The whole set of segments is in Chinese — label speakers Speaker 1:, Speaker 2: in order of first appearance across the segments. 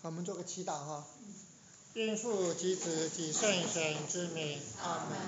Speaker 1: 我们做个祈祷哈。因父及子及圣神之名，阿们。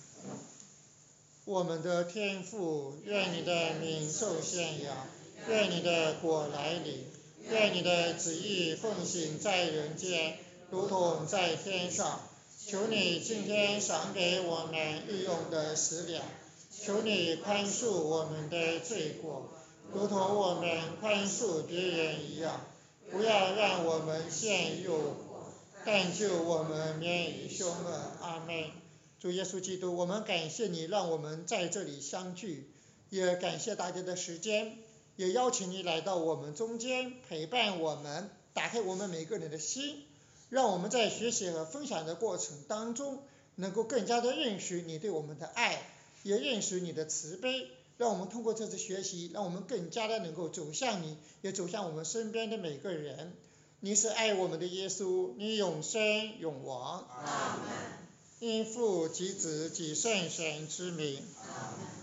Speaker 1: 我们的天父，愿你的名受宣扬，愿你的国来临，愿你的旨意奉行在人间，如同在天上。求你今天赏给我们日用的食粮，求你宽恕我们的罪过，如同我们宽恕别人一样。不要让我们陷诱惑，但救我们免于凶恶。阿们。主耶稣基督，我们感谢你让我们在这里相聚，也感谢大家的时间，也邀请你来到我们中间，陪伴我们，打开我们每个人的心，让我们在学习和分享的过程当中，能够更加的认识你对我们的爱，也认识你的慈悲。让我们通过这次学习，让我们更加的能够走向你，也走向我们身边的每个人。你是爱我们的耶稣，你永生永王。
Speaker 2: 阿们。
Speaker 1: 因父及子及圣神之名。
Speaker 2: 阿们。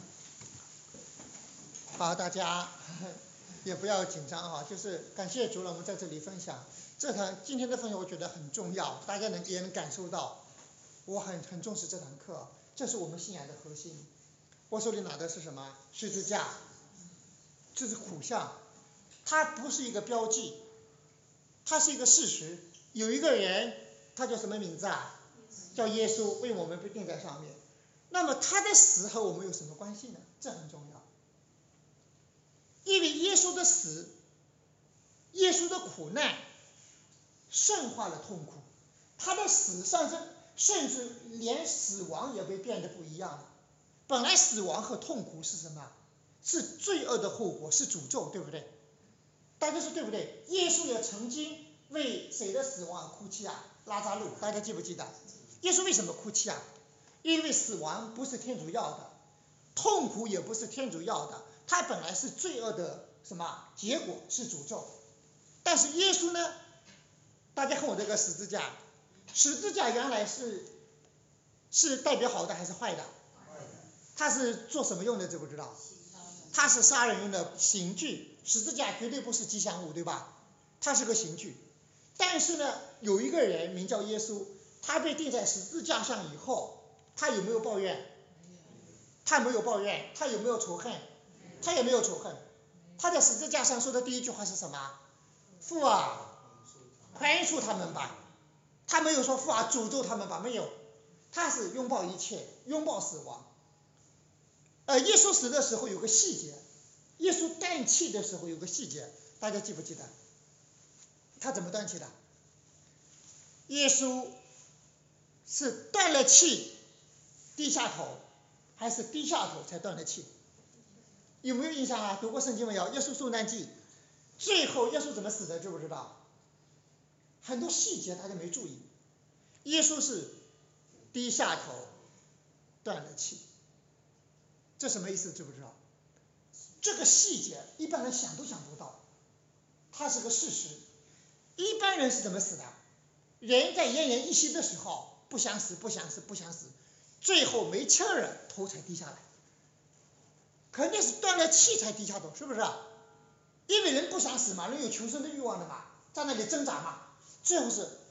Speaker 1: 好，大家也不要紧张哈，就是感谢主让我们在这里分享。今天的分享我觉得很重要，大家也能感受到，我很重视这堂课，这是我们信仰的核心。我手里拿的是什么？十字架，这是苦像，它不是一个标记，它是一个事实。有一个人，他叫什么名字啊？叫耶稣，为我们被钉在上面。那么他的死和我们有什么关系呢？这很重要。因为耶稣的死，耶稣的苦难胜化了痛苦，他的死甚至连死亡也被变得不一样了。本来死亡和痛苦是什么？是罪恶的后果，是诅咒，对不对？大家说对不对？耶稣也曾经为谁的死亡哭泣啊？拉扎路，大家记不记得？耶稣为什么哭泣啊？因为死亡不是天主要的，痛苦也不是天主要的，它本来是罪恶的什么结果，是诅咒。但是耶稣呢？大家看我这个十字架，十字架原来是代表好的还是坏的？它是做什么用的？知不知道？它是杀人用的刑具，十字架绝对不是吉祥物，对吧？它是个刑具。但是呢，有一个人名叫耶稣，他被钉在十字架上以后，他有没有抱怨？他没有抱怨。他有没有仇恨？他也没有仇恨。他在十字架上说的第一句话是什么？父啊，宽恕他们吧。他没有说父啊，诅咒他们吧，没有。他是拥抱一切，拥抱死亡。耶稣死的时候有个细节，耶稣断气的时候有个细节，大家记不记得？他怎么断气的？耶稣是断了气低下头，还是低下头才断了气？有没有印象啊？读过圣经没有？耶稣受难记，最后耶稣怎么死的？知不知道？很多细节大家没注意。耶稣是低下头断了气，这什么意思？知不知道？这个细节一般人想都想不到，它是个事实。一般人是怎么死的？人在奄奄一息的时候，不想死，最后没气儿了，头才低下来。肯定是断了气才低下头，是不是？因为人不想死嘛，人有求生的欲望的嘛，在那里挣扎嘛，最后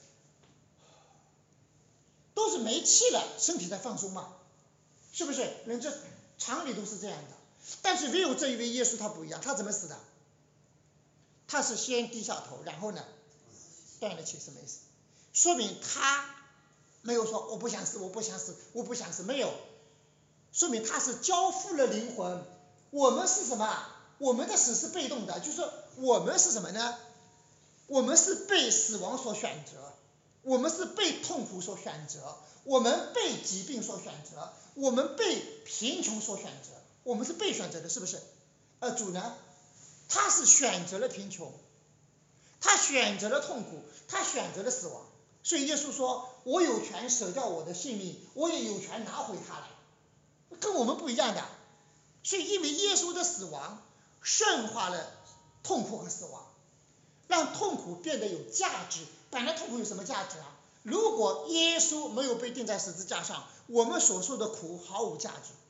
Speaker 1: 都是没气了，身体在放松嘛，是不是？人这常理都是这样的。但是唯有这一位耶稣他不一样，他怎么死的？他是先低下头，然后呢断了气，什么意思？说明他没有说我不想死，没有，说明他是交付了灵魂。我们是什么？我们的死是被动的，就是说我们是什么呢？我们是被死亡所选择，我们是被痛苦所选择，我们被疾病所选择，我们被贫穷所选择，我们是被选择的，是不是？主呢，他是选择了贫穷，他选择了痛苦，他选择了死亡。所以耶稣说，我有权舍掉我的性命，我也有权拿回它来，跟我们不一样的。所以因为耶稣的死亡胜化了痛苦和死亡，让痛苦变得有价值。本来痛苦有什么价值啊？如果耶稣没有被钉在十字架上，我们所受的苦毫无价值。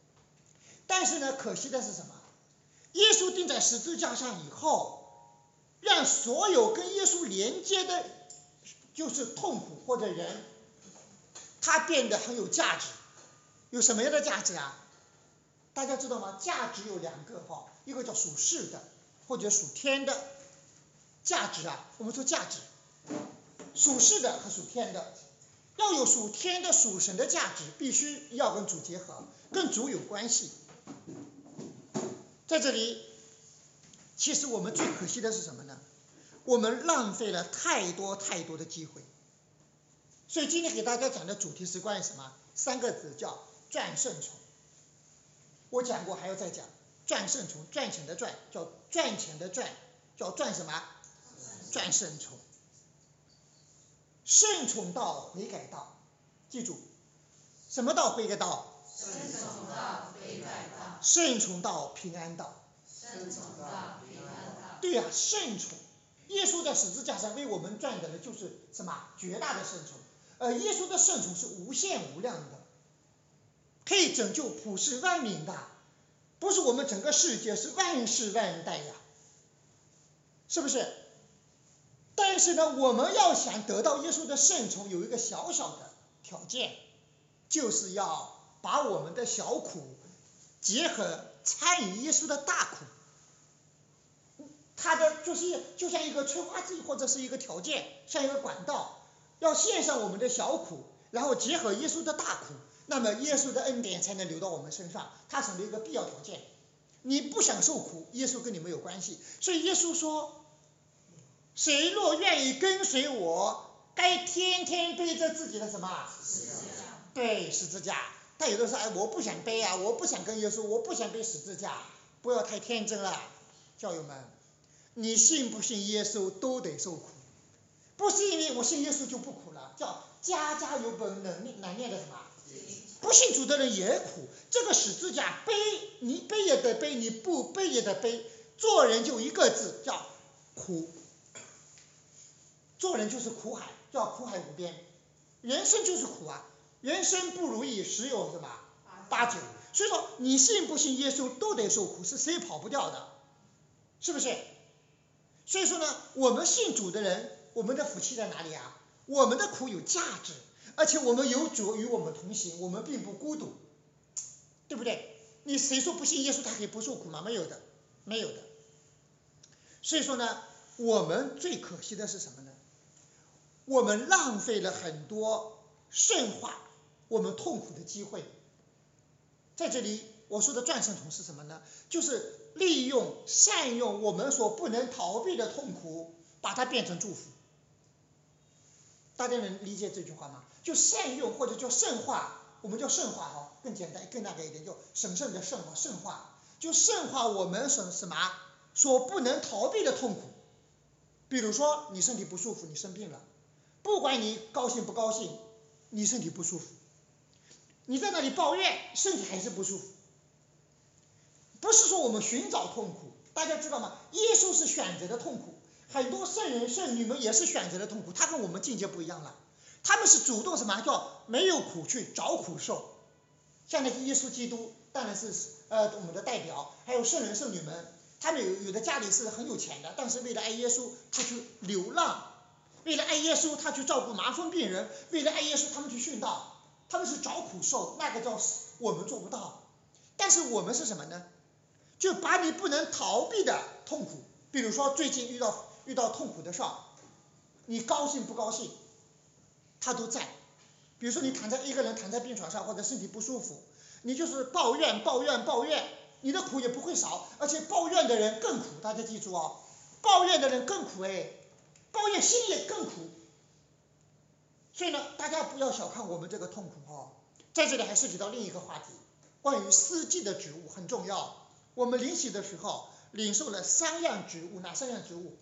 Speaker 1: 但是呢，可惜的是什么？耶稣钉在十字架上以后， 让所有跟耶稣连接的，就是痛苦或者人，它变得很有价值。有什么样的价值啊？大家知道吗？价值有两个哈，一个叫属世的，或者属天的价值啊。我们说价值，属世的和属天的，要有属天的、属神的价值，必须要跟主结合，跟主有关系。在这里，其实我们最可惜的是什么呢？我们浪费了太多太多的机会。所以今天给大家讲的主题是关于什么？3个字，叫赚胜虫。我讲过，还要再讲。赚胜虫，赚钱的赚，叫赚钱的赚，叫赚什么？赚胜虫。胜虫道，悔改道。记住，什么道？悔改道。
Speaker 2: 胜虫道，悔改道。
Speaker 1: 胜虫道，平安道。
Speaker 2: 胜虫道，平安道。
Speaker 1: 对呀，胜虫。耶稣在十字架上为我们赚的就是什么？绝大的胜虫。耶稣的圣宠是无限无量的，可以拯救普世万民的，不是我们整个世界，是万世万代呀，是不是？但是呢，我们要想得到耶稣的圣宠，有一个小小的条件，就是要把我们的小苦结合参与耶稣的大苦。它的就像一个催化剂或者是一个条件，像一个管道，要献上我们的小苦，然后结合耶稣的大苦，那么耶稣的恩典才能流到我们身上，它成了一个必要条件。你不想受苦，耶稣跟你没有关系。所以耶稣说，谁若愿意跟随我，该天天背着自己的什么？
Speaker 2: 十字架。
Speaker 1: 对，十字架。但有的说，我不想背啊，我不想跟耶稣，我不想背十字架。不要太天真了，教友们，你信不信耶稣都得受苦，不是因为我信耶稣就不苦了，叫家家有本难念的什么？不信主的人也苦，这个十字架背，你背也得背，你不背也得背。做人就一个字，叫苦。做人就是苦海，叫苦海无边。人生就是苦啊，人生不如意十有什么八九。所以说你信不信耶稣都得受苦，是谁跑不掉的，是不是？所以说呢，我们信主的人，我们的福气在哪里啊？我们的苦有价值，而且我们有主与我们同行，我们并不孤独，对不对？你谁说不信耶稣他可以不受苦吗？没有的，没有的。所以说呢，我们最可惜的是什么呢？我们浪费了很多圣化我们痛苦的机会。在这里我说的赚胜虫是什么呢？就是利用善用我们所不能逃避的痛苦，把它变成祝福。大家能理解这句话吗？就善用或者叫圣化，我们叫圣化哈，更简单更那个一点，叫神圣的圣化，圣化就圣化我们什么所不能逃避的痛苦。比如说你身体不舒服，你生病了，不管你高兴不高兴，你身体不舒服，你在那里抱怨，身体还是不舒服。不是说我们寻找痛苦，大家知道吗？耶稣是选择的痛苦，很多圣人圣女们也是选择的痛苦，他跟我们境界不一样了，他们是主动什么叫没有苦去找苦受。像那些耶稣基督当然是我们的代表，还有圣人圣女们，他们有的家里是很有钱的，但是为了爱耶稣他去流浪，为了爱耶稣他去照顾麻风病人，为了爱耶稣他们去殉道，他们是找苦受，那个叫我们做不到。但是我们是什么呢？就把你不能逃避的痛苦，比如说最近遇到痛苦的事儿，你高兴不高兴他都在。比如说你一个人躺在病床上或者身体不舒服，你就是抱怨，你的苦也不会少，而且抱怨的人更苦。大家记住哦，抱怨的人更苦，抱怨心也更苦。所以呢，大家不要小看我们这个痛苦哦。在这里还涉及到另一个话题，关于四季的植物很重要。我们领洗的时候领受了3样植物，哪3样植物？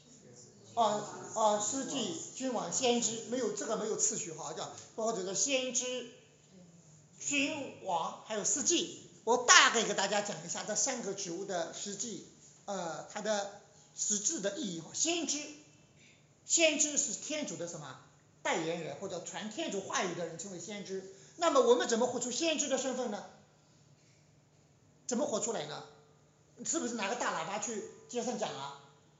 Speaker 1: 司祭、君王、先知，没有次序哈，叫或者是先知、君王还有司祭。我大概给大家讲一下这3个植物的实际它的实质的意义。先知是天主的什么代言人，或者传天主话语的人称为先知。那么我们怎么活出先知的身份呢？怎么活出来呢？是不是拿个大喇叭去街上讲啊？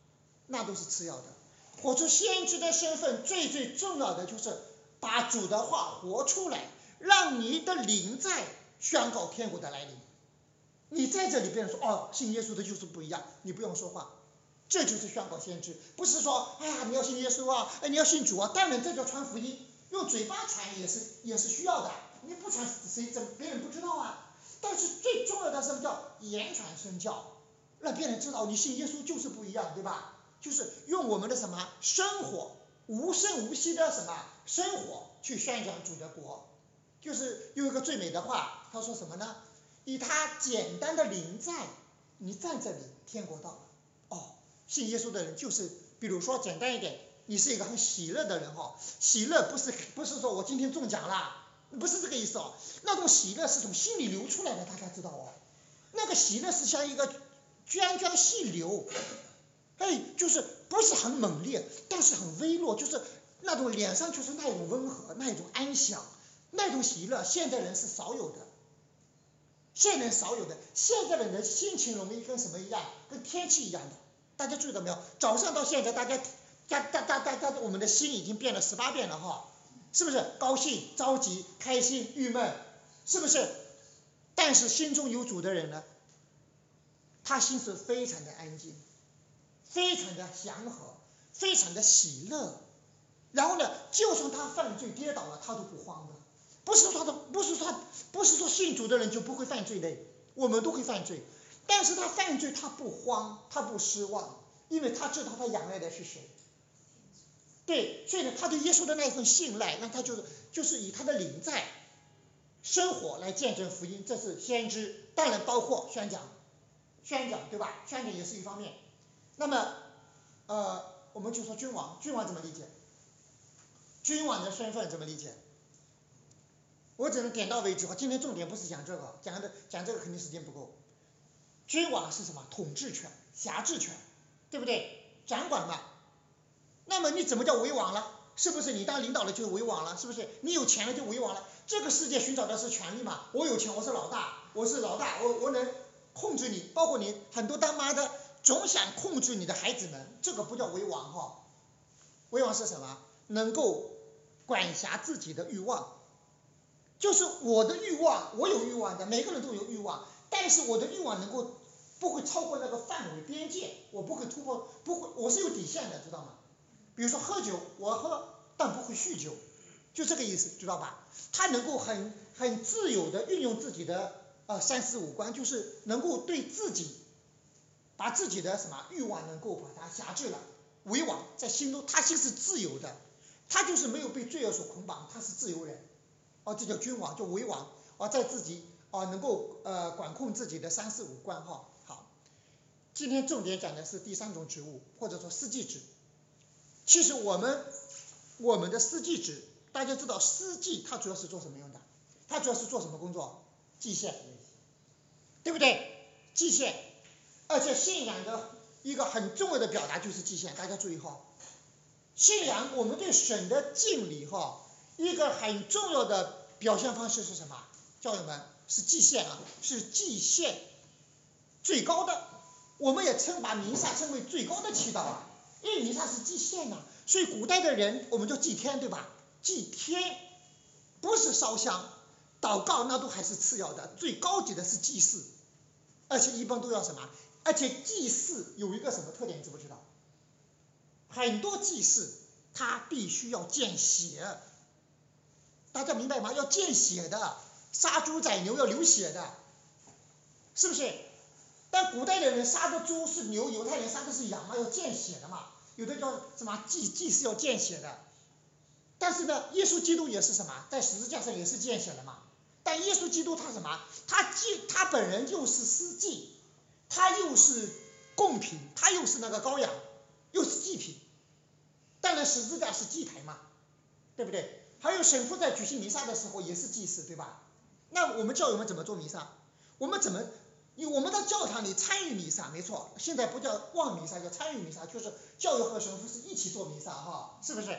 Speaker 1: 那都是次要的。活出先知的身份，最重要的就是把主的话活出来，让你的灵在宣告天国的来临。你在这里别人说哦，信耶稣的就是不一样，你不用说话，这就是宣告先知。不是说哎呀你要信耶稣啊，你要信主啊，当然这叫传福音，用嘴巴传也是需要的，你不传别人不知道啊。但是最重要的什么叫言传身教，让别人知道你信耶稣就是不一样，对吧？就是用我们的什么生活，无声无息的什么生活去宣讲主的国。就是用一个最美的话，他说什么呢？以他简单的灵在，你在这里，天国到了。哦，信耶稣的人就是，比如说简单一点，你是一个很喜乐的人哈，喜乐不是说我今天中奖了，不是这个意思哦。那种喜乐是从心里流出来的，大家知道哦。那个喜乐是像一个涓涓细流，就是不是很猛烈，但是很微弱，就是那种脸上就是那种温和，那种安详，那种喜乐，现代人是少有的。现在人少有的，现在人的心情容易跟什么一样？跟天气一样的。大家注意到没有？早上到现在，大家我们的心已经变了18遍了哈，是不是？高兴、着急、开心、郁闷，是不是？但是心中有主的人呢，他心是非常的安静，非常的祥和，非常的喜乐。然后呢，就算他犯罪跌倒了，他都不慌的。不是说信主的人就不会犯罪的，我们都会犯罪，但是他犯罪他不慌，他不失望，因为他知道他仰赖的是谁。对，所以呢，他对耶稣的那一份信赖，那他就是以他的灵在生活来见证福音，这是先知，当然包括宣讲，对吧？宣讲也是一方面。那么我们就说君王怎么理解？君王的身份怎么理解？我只能点到为止，今天重点不是讲这个，讲这个肯定时间不够。君王是什么？统治权、辖制权，对不对？掌管嘛。那么你怎么叫为王了？是不是你当领导了就为王了？是不是你有钱了就为王了？这个世界寻找的是权力嘛？我有钱，我是老大，我能控制你，包括你很多当妈的总想控制你的孩子们，这个不叫为王哈。为王是什么？能够管辖自己的欲望。就是我的欲望，我有欲望的，每个人都有欲望，但是我的欲望不会超过那个范围边界，我不会突破，我是有底线的，知道吗？比如说喝酒，我喝，但不会酗酒，就这个意思，知道吧？他能够很自由的运用自己的3、4、5观，就是能够对自己把自己的什么欲望能够把它辖制了，为王，在心中他心是自由的，他就是没有被罪恶所捆绑，他是自由人。这叫君王，叫为王，在自己能够管控自己的3、4、5观哈。好，今天重点讲的是第3种职务，或者说司祭职。其实我们的司祭职，大家知道司祭他主要是做什么用的？他主要是做什么工作？祭献，对不对？祭献，而且信仰的一个很重要的表达就是祭献，大家注意哈。信仰我们对神的敬礼哈。一个很重要的表现方式是什么？教友们，是祭献啊，是祭献最高的，我们也把弥撒称为最高的祈祷啊，因为弥撒是祭献呐，所以古代的人我们叫祭天，对吧？祭天不是烧香、祷告，那都还是次要的，最高级的是祭祀，而且一般都要什么？而且祭祀有一个什么特点，你知不知道？很多祭祀它必须要见血。大家明白吗？要见血的，杀猪宰牛要流血的，是不是？但古代的人杀的猪是牛，犹太人杀的是羊嘛，要见血的嘛，有的叫什么祭是要见血的。但是呢，耶稣基督也是什么，在十字架上也是见血的嘛。但耶稣基督他什么？他本人就是司祭，他又是贡品，他又是那个羔羊，又是祭品。当然十字架是祭台嘛，对不对？还有神父在举行弥撒的时候也是祭祀，对吧？那我们教友们怎么做弥撒？我们到教堂里参与弥撒，没错，现在不叫望弥撒，叫参与弥撒，就是教友和神父是一起做弥撒哈，是不是？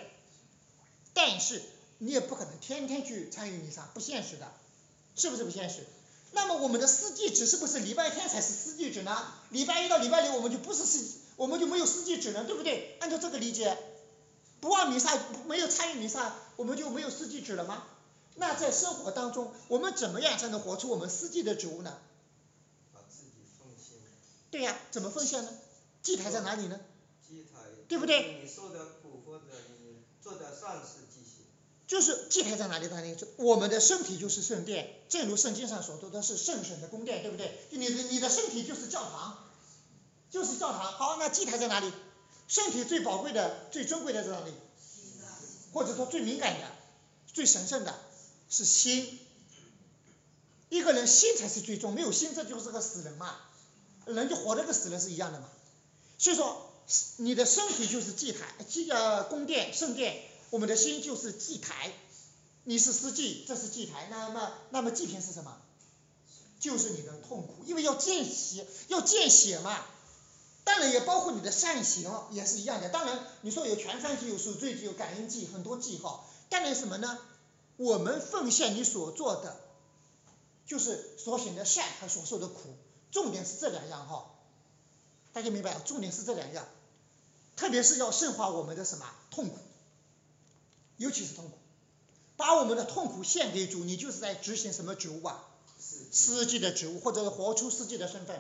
Speaker 1: 但是你也不可能天天去参与弥撒，不现实的，是不是不现实？ 那么我们的四季指是不是礼拜天才是四季指呢？礼拜一到礼拜六我们就不是我们就没有四季指了，对不对？按照这个理解，不望弥撒，没有参与弥撒，我们就没有四季指了吗？那在生活当中，我们怎么样才能活出我们四季的植物呢？
Speaker 3: 把自己奉献。
Speaker 1: 对呀，怎么奉献呢？祭台在哪里呢？
Speaker 3: 祭台。
Speaker 1: 对不对？
Speaker 3: 你受的苦或者你做的善事祭献。
Speaker 1: 就是祭台在哪里？我们的身体就是圣殿，正如圣经上所说的是圣神的宫殿，对不对？你的身体就是教堂，就是教堂。好，那祭台在哪里？身体最宝贵的、最尊贵的在哪里？或者说最敏感的、最神圣的是心。一个人心才是最重，没有心这就是个死人嘛，人就活着跟死人是一样的嘛。所以说，你的身体就是祭台，宫殿、圣殿。我们的心就是祭台，你是司祭，这是祭台。那么祭品是什么？就是你的痛苦，因为要见血嘛。当然也包括你的善行，也是一样的。当然你说有全燔祭、有赎罪祭、有感恩祭，很多祭号。当然什么呢？我们奉献你所做的，就是所行的善和所受的苦，重点是这两样哈。大家明白？重点是这两样，特别是要圣化我们的什么痛苦。尤其是痛苦，把我们的痛苦献给主，你就是在执行什么职务啊？司祭的职务，或者是活出司祭的身份，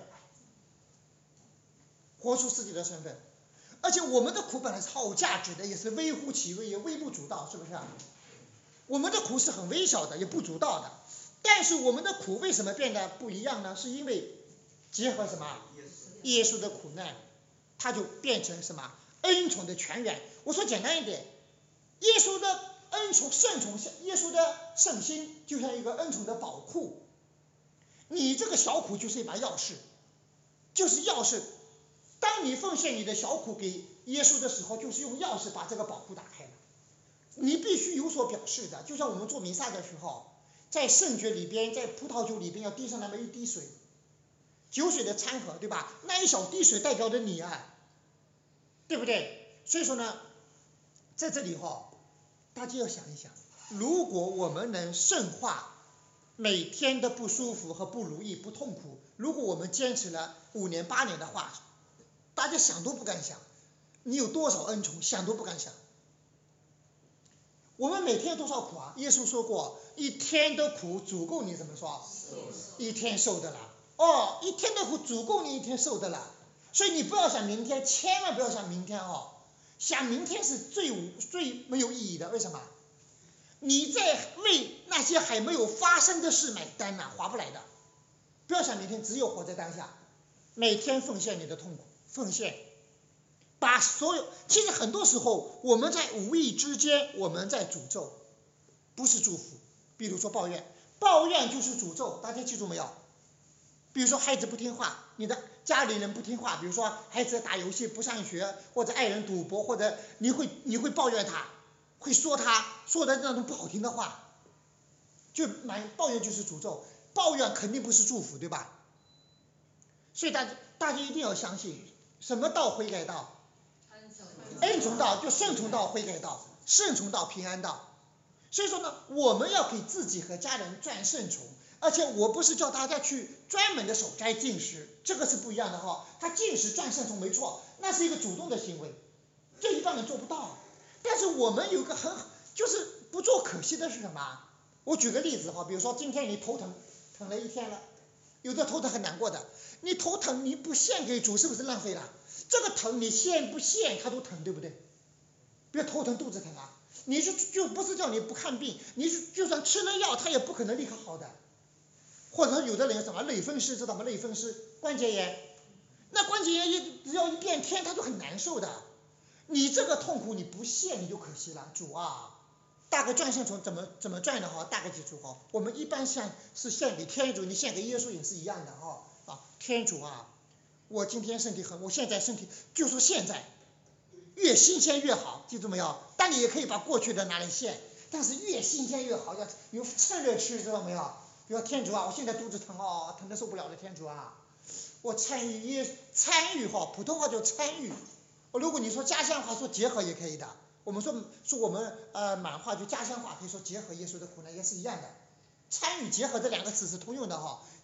Speaker 1: 活出司祭的身份。而且我们的苦本来是毫无价值的，也是微乎其微，也微不足道，是不是啊？我们的苦是很微小的，也不足道的。但是我们的苦为什么变得不一样呢？是因为结合什么？耶稣的苦难，它就变成什么？恩宠的泉源。我说简单一点。耶稣的恩宠、圣宠，耶稣的圣心就像一个恩宠的宝库。你这个小苦就是一把钥匙，就是钥匙。当你奉献你的小苦给耶稣的时候，就是用钥匙把这个宝库打开了。你必须有所表示的，就像我们做弥撒的时候，在圣爵里边，在葡萄酒里边要滴上那么一滴水，酒水的掺和，对吧？那一小滴水代表着你啊，对不对？所以说呢，在这里大家要想一想，如果我们能圣化每天的不舒服和不如意、不痛苦，如果我们坚持了5年8年的话，大家想都不敢想，你有多少恩宠，想都不敢想。我们每天有多少苦啊？耶稣说过，1天的苦足够你怎么说？1天受的了。1天的苦足够你1天受的了。所以你不要想明天，千万不要想明天想明天是最没有意义的。为什么？你在为那些还没有发生的事买单呢，划不来的。不要想明天，只有活在当下，每天奉献你的痛苦，奉献，把所有。其实很多时候我们在无意之间我们在诅咒，不是祝福。比如说抱怨，抱怨就是诅咒，大家记住没有？比如说孩子不听话，你的家里人不听话，比如说孩子打游戏不上学，或者爱人赌博，或者你会抱怨他，会说他说的那种不好听的话，抱怨就是诅咒，抱怨肯定不是祝福，对吧？所以大家一定要相信，什么道悔改道？恩宠道，就圣宠道悔改道，圣宠道平安道。所以说呢，我们要给自己和家人赚圣宠。而且我不是叫大家去专门的守斋禁食，这个是不一样的他禁食赚圣宠没错，那是一个主动的行为，这一般人做不到。但是我们有个就是不做可惜的是什么？我举个例子比如说今天你头疼了1天了，有的头疼很难过的，你头疼你不献给主是不是浪费了？这个疼你献不献它都疼，对不对？比如头疼肚子疼啊，你就不是叫你不看病，你就算吃了药它也不可能立刻好的。或者有的人什么类风湿，知道吗？类风湿关节炎，那关节炎只要一变天它就很难受的。你这个痛苦你不献你就可惜了。主啊，大概赚圣宠怎么赚的大概记住我们一般是献给天主，你献给耶稣也是一样的天主啊，我今天身体我现在身体就说现在越新鲜越好，记住没有？但你也可以把过去的拿来献，但是越新鲜越好，要有趁热吃，知道没有？比如天主啊，我现在肚子疼疼得受不了了，天主啊，我参与普通话叫参与。如果你说家乡话说结合也可以的，我们说我们满话就家乡话可以说结合耶稣的苦难也是一样的。参与结合这2个词是通用的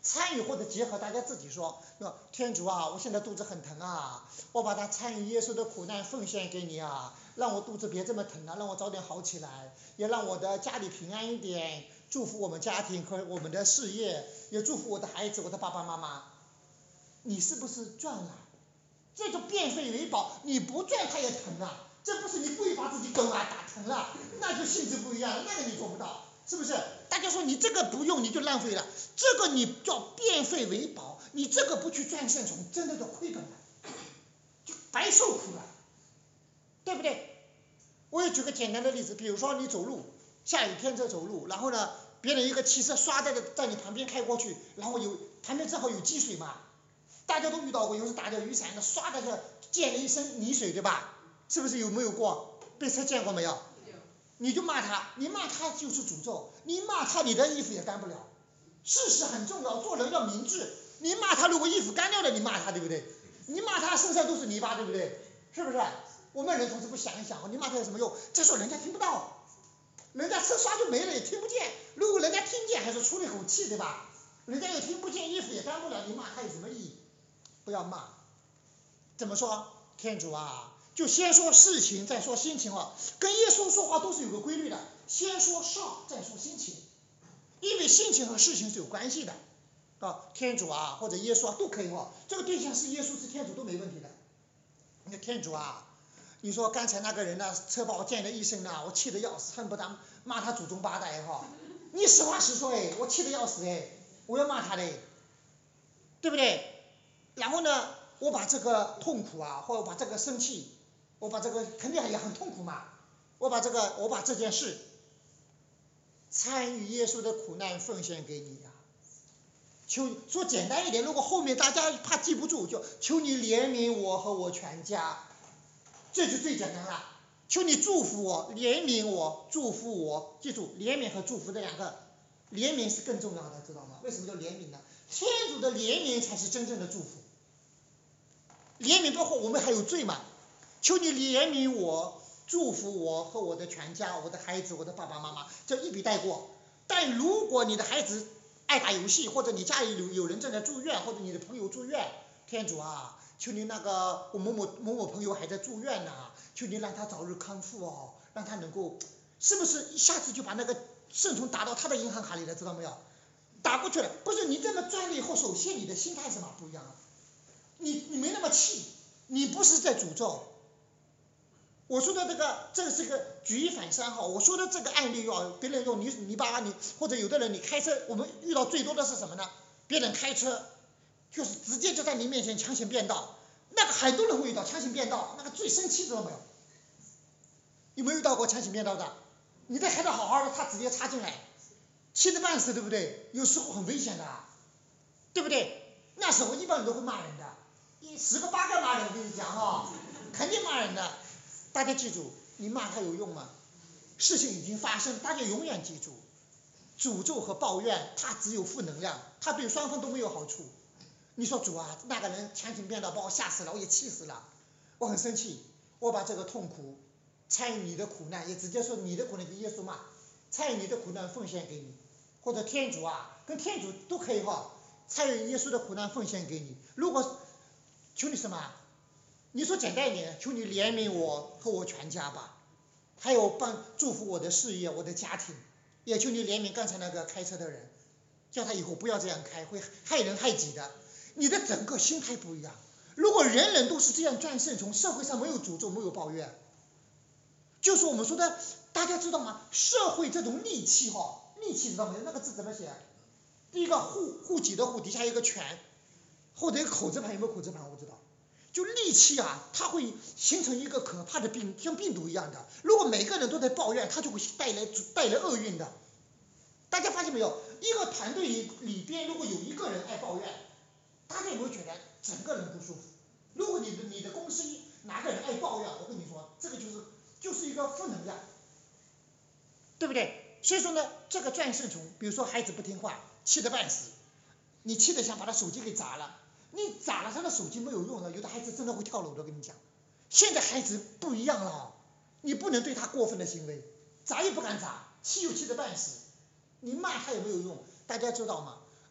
Speaker 1: 参与或者结合，大家自己说，天主啊，我现在肚子很疼啊，我把它参与耶稣的苦难奉献给你啊，让我肚子别这么疼了，让我早点好起来，也让我的家里平安一点，祝福我们家庭和我们的事业，也祝福我的孩子，我的爸爸妈妈。你是不是赚了？这就变废为宝，你不赚它也疼啊，这不是你故意把自己梗啊打疼了，那就性质不一样了，那个你做不到。是不是？大家说你这个不用你就浪费了，这个你叫变废为宝，你这个不去赚圣宠，真的叫亏本了，就白受苦了，对不对？我也举个简单的例子，比如说你走路，下雨天在走路，然后呢，别人一个汽车唰在你旁边开过去，然后旁边正好有积水嘛，大家都遇到过，有时打着雨伞的，唰的就溅了一身泥水，对吧？是不是有没有过？被车溅过没有？你就骂他，你骂他就是诅咒，你骂他你的衣服也干不了。事实很重要，做人要明智。你骂他，如果衣服干掉了，你骂他对不对？你骂他身上都是泥巴对不对？是不是？我们人总是不想一想，你骂他有什么用？这时候人家听不到，人家车刷就没了也听不见。如果人家听见还是出了一口气对吧？人家又听不见，衣服也干不了，你骂他有什么意义？不要骂。怎么说？天主啊！就先说事情再说心情啊，跟耶稣说话都是有个规律的，先说事再说心情，因为心情和事情是有关系的啊。天主啊或者耶稣啊都可以哈，这个对象是耶稣是天主都没问题的。那天主啊，你说刚才那个人呢，车把我溅了一身呢，我气得要死，恨不得骂他祖宗八代哈。你实话实说哎，我气得要死哎，我要骂他嘞，对不对？然后呢，我把这个痛苦啊，或者把这个生气。我把这个肯定也很痛苦嘛，我把这件事参与耶稣的苦难奉献给你呀、求说简单一点，如果后面大家怕记不住，就求你怜悯我和我全家，这就最简单了。求你祝福我，怜悯我，祝福我，记住怜悯和祝福这两个，怜悯是更重要的，知道吗？为什么叫怜悯呢？天主的怜悯才是真正的祝福，怜悯包括我们还有罪嘛。求你怜悯我，祝福我和我的全家，我的孩子，我的爸爸妈妈，这一笔带过。但如果你的孩子爱打游戏，或者你家里有人正在住院，或者你的朋友住院，天主啊，求你那个我某某朋友还在住院呢，求你让他早日康复哦，让他能够，是不是一下子就把那个圣宠打到他的银行卡里了，知道没有？打过去了，不是你这么赚了以后，首先你的心态是嘛不一样了，你没那么气，你不是在诅咒。我说的这是个举一反三哈，我说的这个案例别人用泥巴你或者有的人你开车，我们遇到最多的是什么呢？别人开车就是直接就在你面前强行变道，那个很多人会遇到强行变道，那个最生气知道没有？有没有遇到过强行变道的？你在开得好好的，他直接插进来，气得半死，对不对？有时候很危险的，对不对？那时候一般人都会骂人的，10个8个骂人，我跟你讲哈，肯定骂人的。大家记住，你骂他有用吗？事情已经发生，大家永远记住，诅咒和抱怨它只有负能量，它对双方都没有好处。你说主啊，那个人强行变道把我吓死了，我也气死了，我很生气，我把这个痛苦参与你的苦难，也直接说你的苦难给耶稣骂，参与你的苦难奉献给你，或者天主啊，跟天主都可以哈，参与耶稣的苦难奉献给你。如果求你什么？你说简单一点，求你怜悯我和我全家吧，还有祝福我的事业，我的家庭，也求你怜悯刚才那个开车的人，叫他以后不要这样开，会害人害己的。你的整个心态不一样。如果人人都是这样赚圣宠，社会上没有诅咒，没有抱怨，就是我们说的，大家知道吗？社会这种戾气哈，戾气知道没有？那个字怎么写？第一个户籍的户底下一个权，或者一个口字旁，有没有口字旁？我不知道。就戾气啊，它会形成一个可怕的病，像病毒一样的。如果每个人都在抱怨，它就会带来厄运的。大家发现没有？一个团队里边，如果有一个人爱抱怨，大家有没有觉得整个人不舒服？如果你的公司哪个人爱抱怨，我跟你说，这个就是一个负能量，对不对？所以说呢，这个赚圣宠，比如说孩子不听话，气得半死，你气得想把他手机给砸了。你砸了他的手机没有用的，有的孩子真的会跳楼的，跟你讲。现在孩子不一样了，你不能对他过分的行为，砸也不敢砸，气又气得半死，你骂他也没有用。大家知道吗？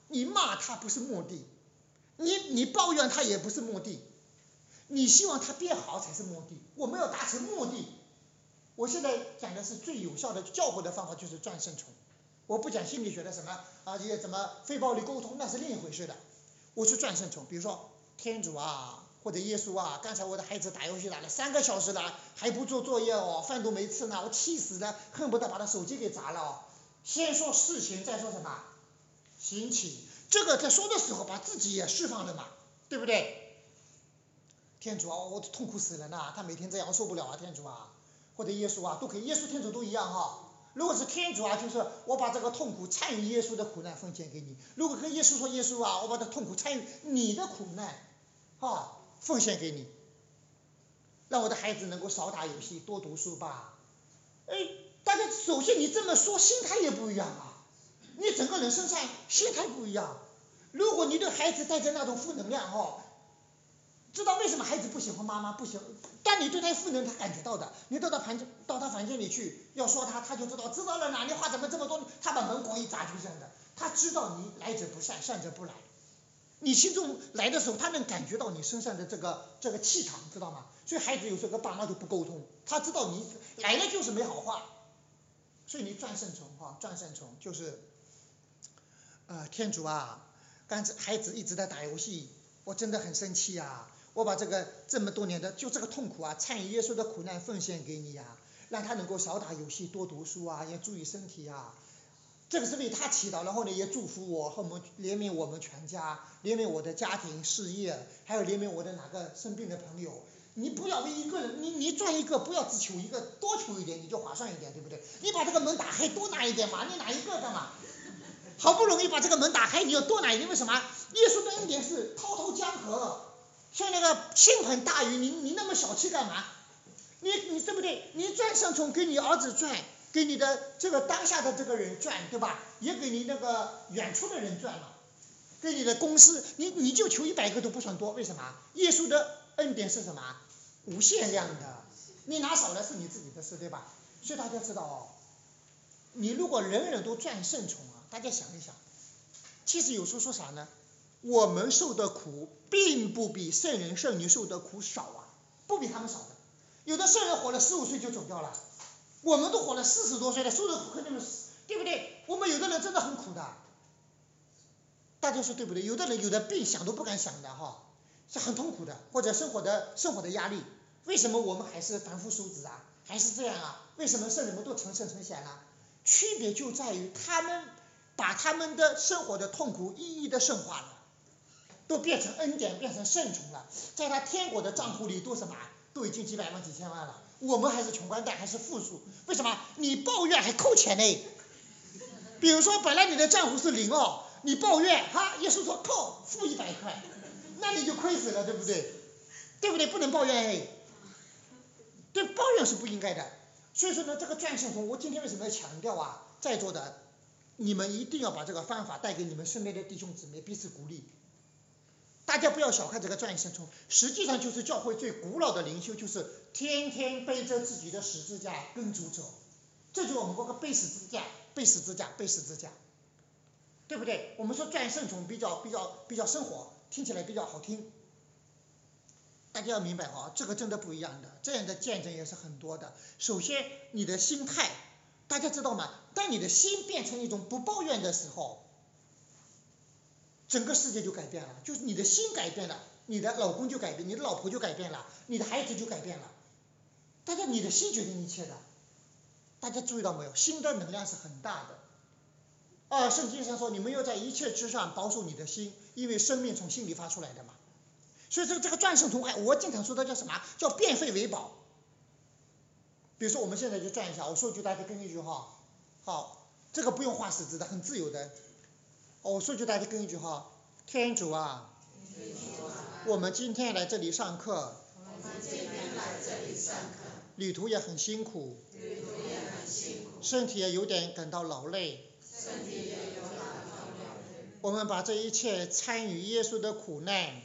Speaker 1: 你骂他不是目的，你抱怨他也不是目的，你希望他变好才是目的。我们要达成目的。我现在讲的是最有效的教诲的方法，就是转圣从。我不讲心理学的什么这些什么非暴力沟通，那是另一回事的。我是转圣从。比如说天主啊，或者耶稣啊，刚才我的孩子打游戏打了3个小时了，还不做作业哦，饭都没吃呢，我气死了，恨不得把他手机给砸了哦。先说事情，再说什么行起，这个在说的时候把自己也释放了嘛，对不对？天主啊，我痛苦死了呢，他每天这样我受不了啊，天主啊，或者耶稣啊，都可以，耶稣天主都一样哈。如果是天主啊，就是我把这个痛苦参与耶稣的苦难奉献给你。如果跟耶稣说，耶稣啊，我把这痛苦参与你的苦难奉献给你，让我的孩子能够少打游戏，多读书吧。大家首先你这么说，心态也不一样啊，你整个人身上心态不一样。如果你对孩子带着那种负能量知道为什么孩子不喜欢妈妈，不喜欢，但你对他负能量他感觉到的，你到他房间里去要说他就知道了哪里话怎么这么多，他把门咣一砸就这样的，他知道你来者不善，善者不来。你心中来的时候，他能感觉到你身上的这个气场，知道吗？所以孩子有时候跟爸妈就不沟通，他知道你来了就是没好话，所以你转圣从就是天主啊，刚才孩子一直在打游戏，我真的很生气啊，我把这么多年的就这个痛苦啊，参与耶稣的苦难奉献给你啊，让他能够少打游戏，多读书啊，也注意身体啊。这个是为他祈祷，然后呢也祝福我和我们怜悯我们全家，怜悯我的家庭事业，还有怜悯我的哪个生病的朋友。你不要为一个人，你赚一个不要只求一个，多求一点你就划算一点，对不对？你把这个门打开多拿一点嘛，你拿一个干嘛？好不容易把这个门打开，你要多拿一点，为什么？耶稣的恩典是滔滔江河，像那个倾盆大雨，你那么小气干嘛？你对不对？你转圣从给你儿子转，给你的这个当下的这个人转，对吧？也给你那个远处的人转了，给你的公司，你就求100个都不算多，为什么？耶稣的恩典是什么？无限量的，你拿少了是你自己的事，对吧？所以大家知道你如果人人都转圣从大家想一想，其实有时候说啥呢？我们受的苦并不比圣人圣女受的苦少不比他们少的。有的圣人活了15岁就走掉了，我们都活了40多岁了，受的苦肯定是，对不对？我们有的人真的很苦的，大家说对不对？有的人有的病想都不敢想的是很痛苦的，或者生活的压力。为什么我们还是凡夫俗子还是这样为什么圣人们都成圣成贤了？区别就在于他们把他们的生活的痛苦一一的圣化了，都变成恩典，变成圣宠了，在他天国的账户里都什么？都已经几百万几千万了。我们还是穷光蛋，还是负数。为什么？你抱怨还扣钱呢？比如说本来你的账户是0你抱怨耶稣说扣负100块，那你就亏死了，对不对？对不对？不能抱怨对，抱怨是不应该的。所以说呢，这个转圣从，我今天为什么要强调在座的你们一定要把这个方法带给你们身边的弟兄姊妹，彼此鼓励。大家不要小看这个转圣从，实际上就是教会最古老的灵修，就是天天背着自己的十字架跟主走。这就是我们说个背十字架，背十字架，背十字架，对不对？我们说转圣从比较生活，听起来比较好听。大家要明白这个真的不一样的，这样的见证也是很多的。首先你的心态，大家知道吗？当你的心变成一种不抱怨的时候，整个世界就改变了。就是你的心改变了，你的老公就改变，你的老婆就改变了，你的孩子就改变了。大家你的心决定一切的，大家注意到没有？心的能量是很大的圣经上说你们要在一切之上保守你的心，因为生命从心里发出来的嘛。所以这个转圣从我经常说的叫什么？叫变废为宝。比如说我们现在就转一下，我说一句大家跟一句好，这个不用画十字的，很自由的。我说一句大家跟一句天主我们今天来这里上课，旅途也很辛苦，身体也有点感到劳累，我们把这一切参与耶稣的苦难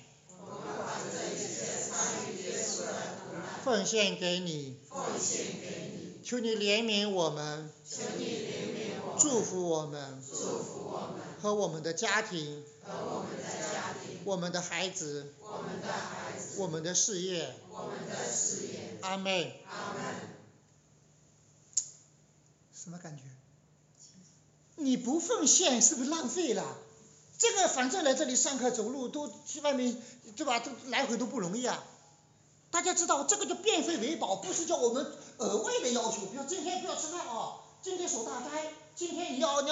Speaker 1: 奉献给你，求你怜悯我们， 祝福我们和我们的家庭、我们的孩子、我们的事业。阿们。什么感觉？你不奉献是不是浪费了？这个反正来这里上课走路都去外面，对吧？都来回都不容易啊。大家知道这个叫变废为宝，不是叫我们额外的要求，比如今天不要吃饭啊，今天守大斋，今天你要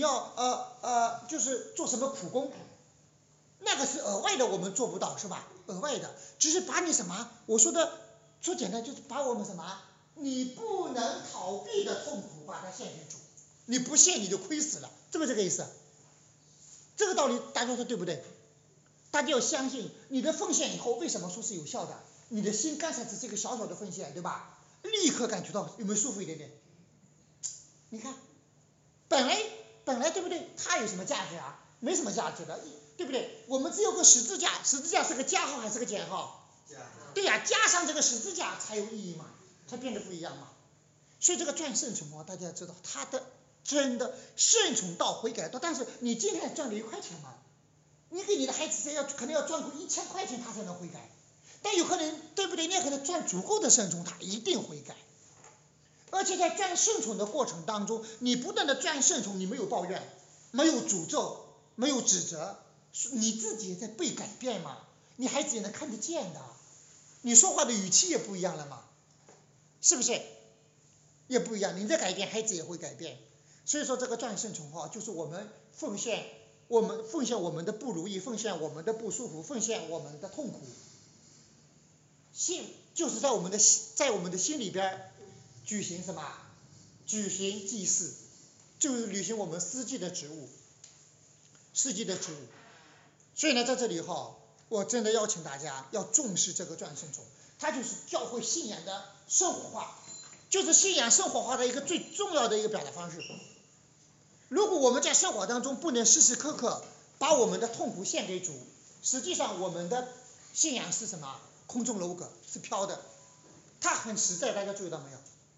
Speaker 1: 就是做什么苦工，那个是额外的，我们做不到是吧？额外的，只是把你什么，我说简单就是把我们什么，你不能逃避的痛苦把它献给主，你不献你就亏死了，是不是这个意思？这个道理大家说对不对？大家要相信你的奉献以后为什么说是有效的？你的心刚才只是一个小小的奉献，对吧？立刻感觉到有没有舒服一点点？你看，本来对不对？它有什么价值啊？没什么价值的，对不对？我们只有个十字架，十字架是个加号还是个减号？对呀，加上这个十字架才有意义嘛，才变得不一样嘛。所以这个赚圣宠啊，大家要知道，它的真的圣宠到悔改到，但是你今天赚了1块钱嘛，你给你的孩子可能要赚够1000块钱他才能悔改，但有可能对不对？你也可能赚足够的圣宠，他一定悔改。而且在赚圣宠的过程当中，你不断的赚圣宠，你没有抱怨，没有诅咒，没有指责，你自己也在被改变嘛，你孩子也能看得见的，你说话的语气也不一样了嘛，是不是？也不一样，你在改变，孩子也会改变。所以说这个赚圣宠就是我们奉献我们的不如意，奉献我们的不舒服，奉献我们的痛苦，就是在我们的心里边举行什么？举行祭祀，就是履行我们司祭的职务。所以呢，在这里我真的邀请大家要重视这个赚圣宠，它就是教会信仰的生活化，就是信仰生活化的一个最重要的一个表达方式。如果我们在生活当中不能时时刻刻把我们的痛苦献给主，实际上我们的信仰是什么？空中楼阁，是飘的，它很实在，大家注意到没有？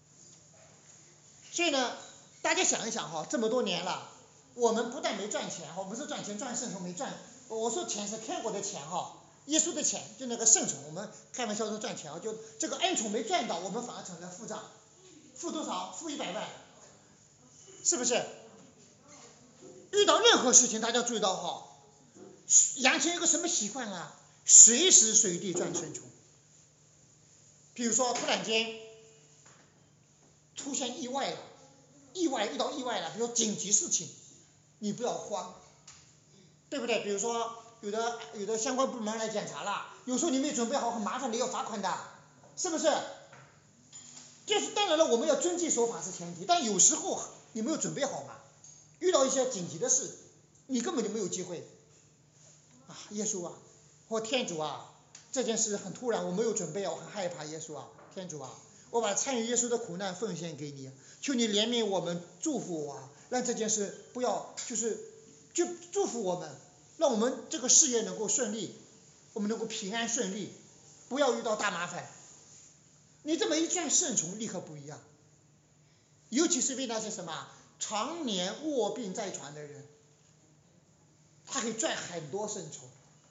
Speaker 1: 所以呢，大家想一想这么多年了，我们不但没赚钱我们是赚钱赚圣宠没赚，我说钱是天国的钱耶稣的钱，就那个圣宠，我们开玩笑说赚钱就这个恩宠没赚到，我们反而成了负账，负多少？负100万，是不是？遇到任何事情大家注意到养成一个什么习惯啊？随时随地赚圣宠。比如说突然间出现意外了，遇到意外了，比如说紧急事情，你不要慌，对不对？比如说有的相关部门来检查了，有时候你没准备好很麻烦的要罚款的，是不是？就是当然了，我们要遵纪守法是前提，但有时候你没有准备好嘛，遇到一些紧急的事，你根本就没有机会耶稣或天主这件事很突然，我没有准备我很害怕，耶稣天主我把参与耶稣的苦难奉献给你，求你怜悯我们，祝福我让这件事不要就祝福我们，让我们这个事业能够顺利，我们能够平安顺利，不要遇到大麻烦。你这么一赚圣宠立刻不一样，尤其是为那些什么常年卧病在床的人，他可以赚很多圣宠，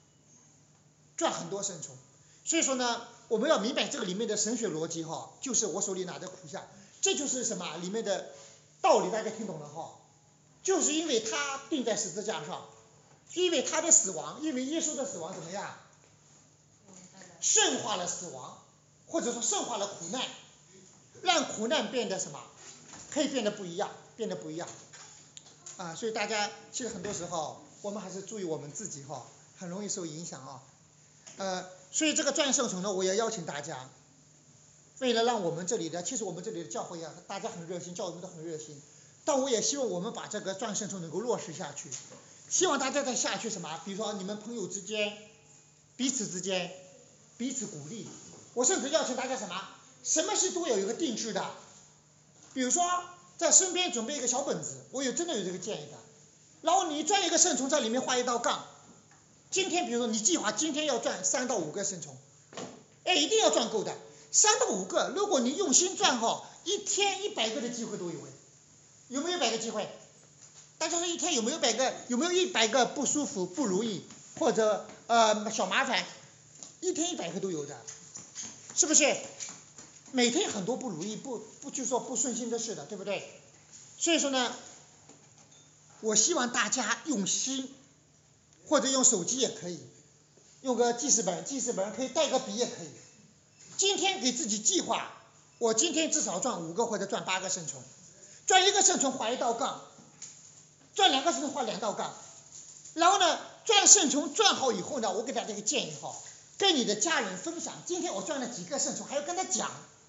Speaker 1: 所以说呢，我们要明白这个里面的神学逻辑就是我手里拿着苦下，这就是什么里面的道理，大家听懂了就是因为他钉在十字架上，因为他的死亡，因为耶稣的死亡怎么样？圣化了死亡，或者说圣化了苦难，让苦难变得什么？可以变得不一样所以大家其实很多时候我们还是注意我们自己很容易受影响所以这个赚圣宠呢，我也邀请大家，为了让我们这里的，其实我们这里的教会大家很热心，教会都很热心，但我也希望我们把这个赚圣宠能够落实下去，希望大家再下去什么，比如说你们朋友之间彼此鼓励，我甚至邀请大家什么事都有一个定制的，比如说在身边准备一个小本子，我真的有这个建议的，然后你赚一个圣宠在里面画一道杠，今天比如说你计划今天要赚3到5个圣宠，一定要赚够的，3到5个，如果你用心赚一天100个的机会都有没有100个机会？ 大家说一天有没有100个不舒服、不如意或者小麻烦？一天100个都有的，是不是？每天很多不如意、就说不顺心的事的，对不对？所以说呢，我希望大家用心，或者用手机也可以，用个记事本可以带个笔也可以。今天给自己计划，我今天至少赚5个或者赚8个圣虫，赚1个圣虫画1道杠，赚2个圣虫画2道杠。然后呢，赚圣虫赚好以后呢，我给大家一个建议哈，跟你的家人分享，今天我赚了几个圣虫，还要跟他讲，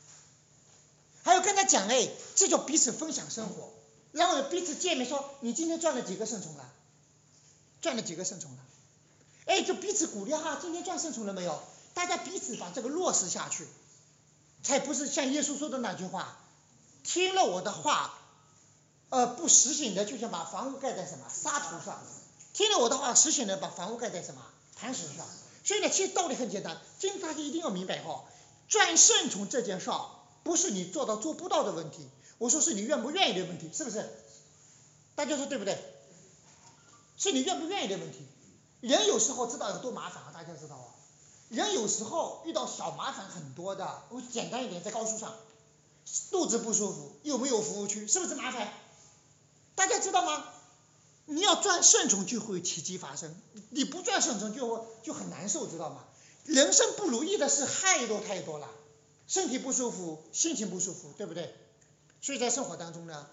Speaker 1: 哎，这叫彼此分享生活。然后彼此见面说，你今天赚了几个圣虫了？赚了几个圣虫了？哎，就彼此鼓励哈，今天赚圣虫了没有？大家彼此把这个落实下去，才不是像耶稣说的那句话，听了我的话，不实行的，就像把房屋盖在什么沙土上；听了我的话，实行的把房屋盖在什么磐石上。所以呢，其实道理很简单，今天大家一定要明白哈，赚圣虫这件事儿，不是你做到做不到的问题，我说是你愿不愿意的问题，是不是？大家说对不对？是你愿不愿意的问题。人有时候知道有多麻烦啊，大家知道啊。人有时候遇到小麻烦很多的，我简单一点，在高速上，肚子不舒服，又没有服务区，是不是麻烦？大家知道吗？你要赚圣虫就会奇迹发生，你不赚圣虫就很难受，知道吗？人生不如意的事太多了，身体不舒服，心情不舒服，对不对？所以在生活当中呢，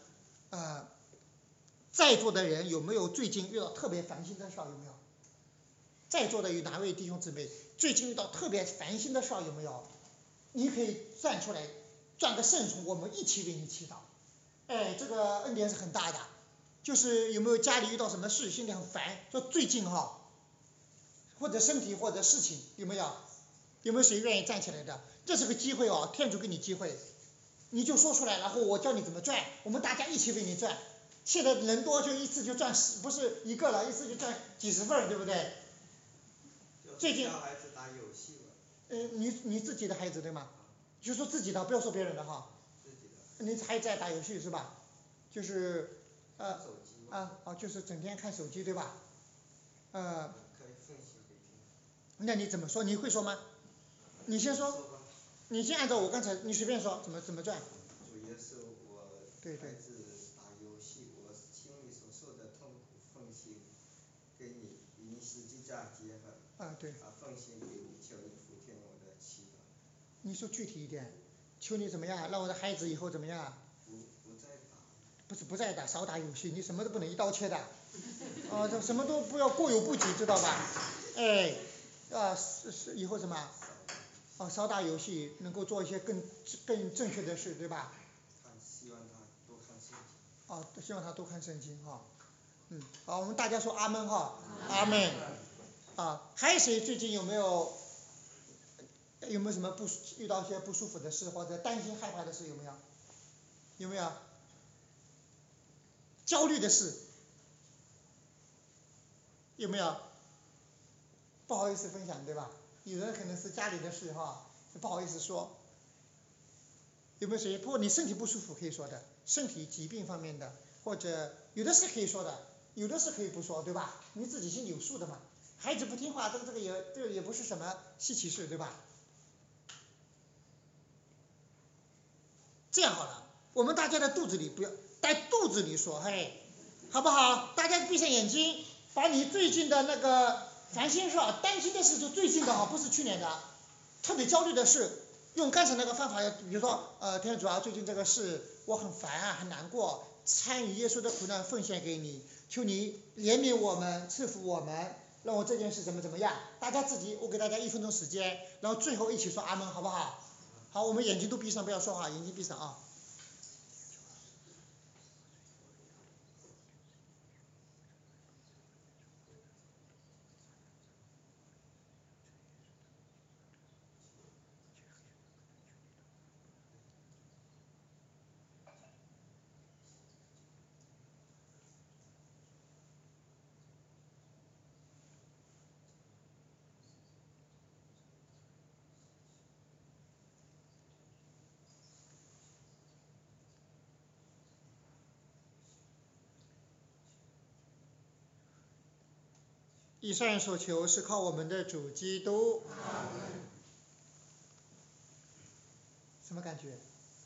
Speaker 1: 在座的人有没有最近遇到特别烦心的事儿？有没有？在座的有哪位弟兄姊妹最近遇到特别烦心的事儿？有没有？你可以站出来，赚个圣虫，我们一起为你祈祷。哎，这个恩典是很大的。就是有没有家里遇到什么事，心里很烦，说最近哈，或者身体或者事情，有没有？有没有谁愿意站起来的？这是个机会哦，天主给你机会，你就说出来，然后我教你怎么赚，我们大家一起为你赚。现在人多就一次就赚不是1个了，一次就赚几十份，对不对？最近
Speaker 3: 教孩子打游戏了。
Speaker 1: 你自己的孩子对吗？就说自己的，不要说别人的哈。
Speaker 3: 自己的。
Speaker 1: 你还在打游戏是吧？就是
Speaker 3: 手机
Speaker 1: 就是整天看手机对吧？
Speaker 3: 可以分析给听。
Speaker 1: 那你怎么说？你会说吗？你先说。你先按照我刚才，你随便说，怎么赚？
Speaker 3: 主要是我孩子打游戏，我心里所受的痛苦奉献给你，与你实际价结合。
Speaker 1: 对。
Speaker 3: 奉献给你，求你俯听我的祈祷。
Speaker 1: 你说具体一点，求你怎么样，让我的孩子以后怎么样？
Speaker 3: 不再打。
Speaker 1: 不是不再打，少打游戏，你什么都不能一刀切的。这什么都不要过犹不及，知道吧？哎，是以后什么？少打游戏，能够做一些更正确的事，对吧？
Speaker 3: 希望他多看圣经。
Speaker 1: 希望他多看圣经哈。好，我们大家说阿门哈。阿门。还有谁最近有没有什么遇到一些不舒服的事，或者担心害怕的事，有没有？有没有？焦虑的事有没有？不好意思分享对吧？有人可能是家里的事哈，不好意思说。有没有谁？不过你身体不舒服可以说的，身体疾病方面的，或者有的是可以说的，有的是可以不说，对吧？你自己心里有数的嘛。孩子不听话，这个也不是什么稀奇事，对吧？这样好了，我们大家的肚子里不要在肚子里说，嘿，好不好？大家闭上眼睛，把你最近的那个烦心事、担心的事，就最近的哈，不是去年的，特别焦虑的事，用刚才那个方法，比如说天主啊，最近这个事我很烦啊，很难过，参与耶稣的苦难奉献给你，求你怜悯我们，赐福我们，让我这件事怎么样？大家自己，我给大家1分钟时间，然后最后一起说阿门，好不好？好，我们眼睛都闭上，不要说话，眼睛闭上啊。 以上所求是靠我们的主基督。什么感觉？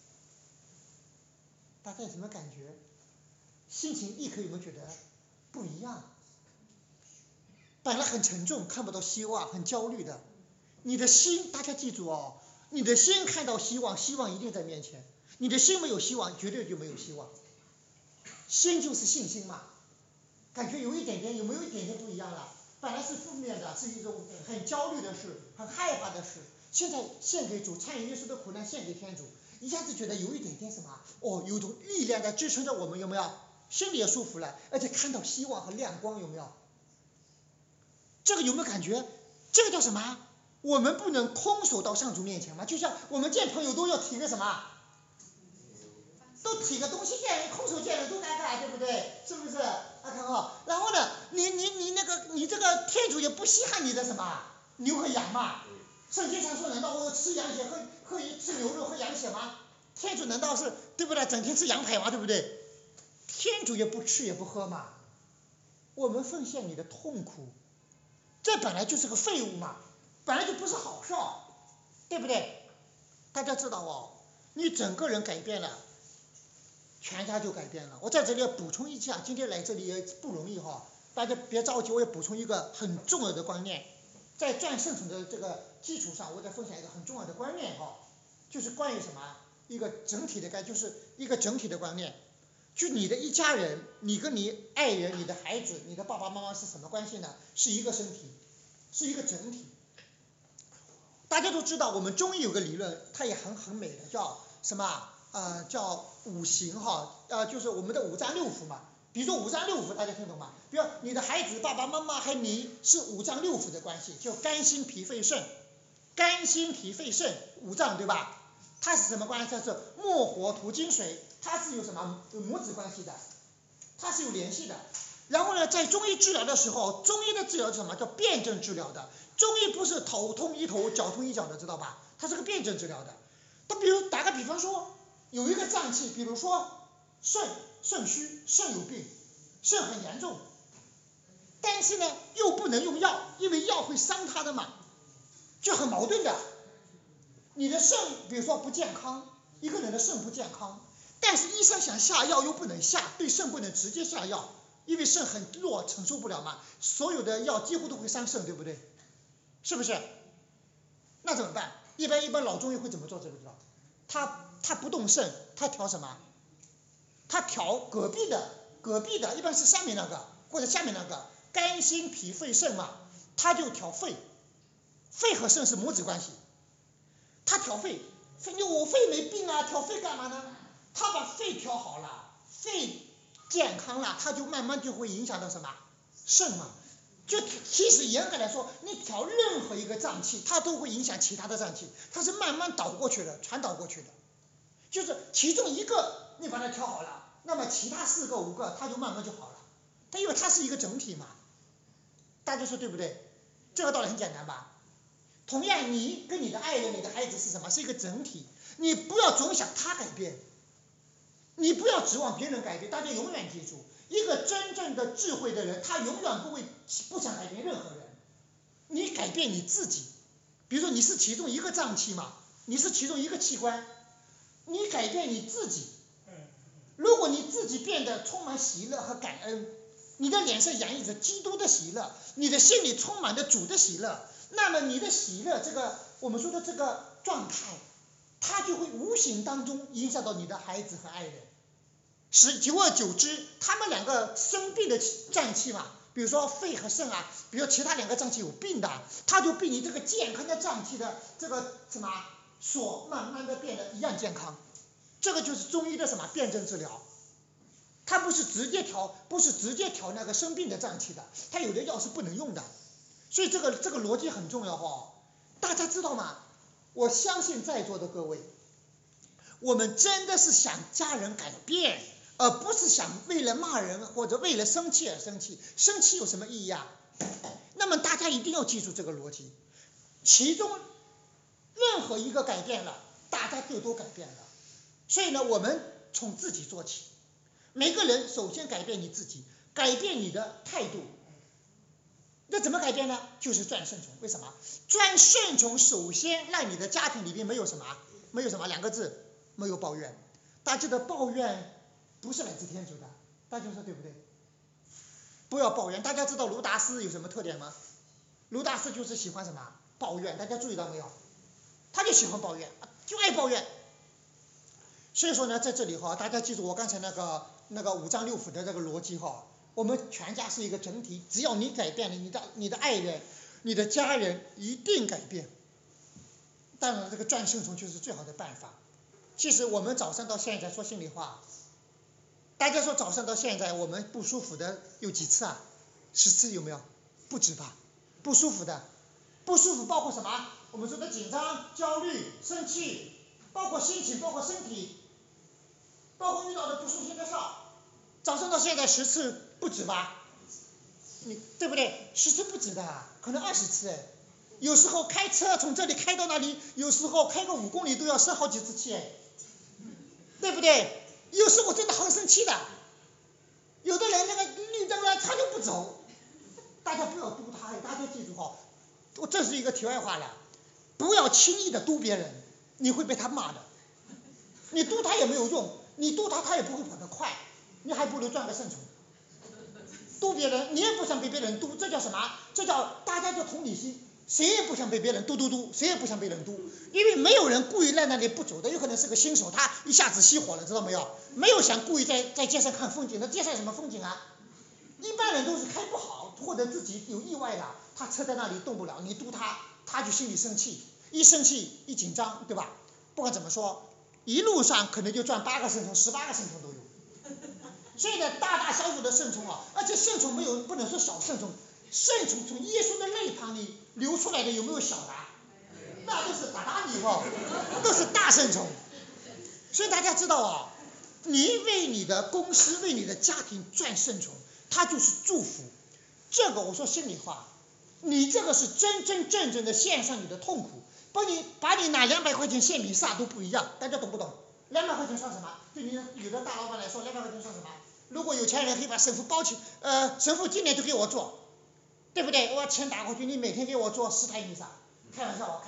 Speaker 1: 大家有什么感觉？心情立刻有没有觉得不一样？本来很沉重，看不到希望，很焦虑的。你的心，大家记住哦，你的心看到希望，希望一定在面前。你的心没有希望，绝对就没有希望。心就是信心嘛，感觉有一点点，有没有一点点不一样了？本来是负面的，是一种很焦虑的事，很害怕的事。现在献给主，参与耶稣的苦难，献给天主，一下子觉得有一点点什么，哦，有种力量在支撑着我们，有没有？心里也舒服了，而且看到希望和亮光，有没有？这个有没有感觉？这个叫什么？我们不能空手到上主面前嘛，就像我们见朋友都要提个什么，都提个东西见人，空手见人多尴尬，对不对？是不是？看好，然后呢，你这个天主也不稀罕你的什么牛和羊嘛。圣经上说，难道我吃羊血喝吃牛肉喝羊血吗？天主难道是对不对？整天吃羊排嘛，对不对？天主也不吃也不喝嘛。我们奉献你的痛苦，这本来就是个废物嘛，本来就不是好事，对不对？大家知道哦，你整个人改变了，全家就改变了。我在这里要补充一下，今天来这里也不容易哈，大家别着急，我也补充一个很重要的观念。在转圣宠的这个基础上，我再分享一个很重要的观念哈，就是关于什么？一个整体的概念，就是一个整体的观念。就你的一家人，你跟你爱人、你的孩子、你的爸爸妈妈是什么关系呢？是一个身体，是一个整体。大家都知道，我们中医有个理论，它也很美的，叫什么？叫五行哈，就是我们的五脏六腑嘛。比如说五脏六腑，大家听懂吗？比如你的孩子、爸爸妈妈还有你是五脏六腑的关系，就肝心脾肺肾，肝心脾肺肾五脏对吧？它是什么关系？它是木火土金水，它是有什么母子关系的，它是有联系的。然后呢，在中医治疗的时候，中医的治疗是什么？叫辩证治疗的。中医不是头痛医头，脚痛医脚的，知道吧？它是个辩证治疗的。它比如打个比方说，有一个脏器，比如说肾虚，肾有病，肾很严重，但是呢又不能用药，因为药会伤它的嘛，就很矛盾的。你的肾比如说不健康，一个人的肾不健康，但是医生想下药又不能下，对肾不能直接下药，因为肾很弱，承受不了嘛，所有的药几乎都会伤肾，对不对？是不是？那怎么办？一般老中医会怎么做？知不知道？他不动肾，他调什么？他调隔壁的，一般是上面那个或者下面那个肝心脾肺肾嘛，他就调肺，肺和肾是母子关系。他调肺，我肺没病啊，调肺干嘛呢？他把肺调好了，肺健康了，他就慢慢就会影响到什么？肾嘛。就其实严格来说，你调任何一个脏器，它都会影响其他的脏器，它是慢慢导过去的，传导过去的。就是其中一个你把它调好了，那么其他4个5个它就慢慢就好了。它因为它是一个整体嘛，大家说对不对？这个道理很简单吧？同样，你跟你的爱人、你的孩子是什么？是一个整体。你不要总想他改变，你不要指望别人改变。大家永远记住，一个真正的智慧的人，他永远不想改变任何人。你改变你自己，比如说你是其中一个脏器嘛，你是其中一个器官，你改变你自己。如果你自己变得充满喜乐和感恩，你的脸上洋溢着基督的喜乐，你的心里充满着主的喜乐，那么你的喜乐这个我们说的这个状态，它就会无形当中影响到你的孩子和爱人。久而久之，他们2个生病的脏器嘛，比如说肺和肾啊，比如其他2个脏器有病的，他就被你这个健康的脏器的这个什么所慢慢的变得一样健康。这个就是中医的什么辩证治疗，它不是直接调那个生病的脏器的，它有的药是不能用的。所以这个逻辑很重要哈，大家知道吗？我相信在座的各位，我们真的是想家人改变，而不是想为了骂人或者为了生气而生气。生气有什么意义啊？那么大家一定要记住这个逻辑，其中任何一个改变了，大家就都改变了。所以呢，我们从自己做起，每个人首先改变你自己，改变你的态度， 那怎么改变呢？就是转顺从。为什么？转顺从首先让你的家庭里面没有什么两个字，没有抱怨。大家的抱怨不是来自天主的，大家说对不对？不要抱怨。大家知道卢达斯有什么特点吗？卢达斯就是喜欢什么？抱怨。大家注意到没有？他就喜欢抱怨，就爱抱怨。所以说呢，在这里大家记住我刚才那个5脏6腑的这个逻辑我们全家是一个整体，只要你改变了，你的爱人、你的家人一定改变。当然，这个转顺从就是最好的办法。其实我们早上到现在，说心里话，大家说早上到现在我们不舒服的有几次啊？10次有没有？不止吧？不舒服的，不舒服包括什么？我们说的紧张、焦虑、生气，包括心情，包括身体，包括遇到的不舒心的事，早上到现在10次不止吧？你对不对？10次不止的，可能20次哎。有时候开车从这里开到那里，有时候开个5公里都要生好几次气哎，对不对？有时候我真的很生气的，有的人那个绿灯了他就不走，大家不要督他，大家记住这是一个题外话了，不要轻易的督别人，你会被他骂的。你督他也没有用，你督他也不会跑得快，你还不如转个顺从。督别人你也不想被别人督，这叫什么？这叫大家叫同理心。谁也不想被别人督，谁也不想被人督，因为没有人故意在那里不走的，有可能是个新手，他一下子熄火了，知道没有？没有想故意在街上看风景，那街上有什么风景啊？一般人都是开不好，或者自己有意外的，他车在那里动不了，你督他就心里生气，一生气一紧张，对吧？不管怎么说，一路上可能就转8个顺从、18个顺从都有。所以呢，大大小小的顺从而且顺从不能说小顺从。顺从从耶稣的泪旁里流出来的有没有小的？那都是打你都是大顺从。所以大家知道你为你的公司为你的家庭转顺从，它就是祝福。这个我说心里话，你这个是真真正正的献上你的痛苦，把你拿200块钱献弥撒都不一样，大家懂不懂？200块钱算什么？对你有的大老板来说，200块钱算什么？如果有钱人可以把神父包起，神父今年就给我做。对不对？我把钱打过去，你每天给我做10台弥撒，开玩笑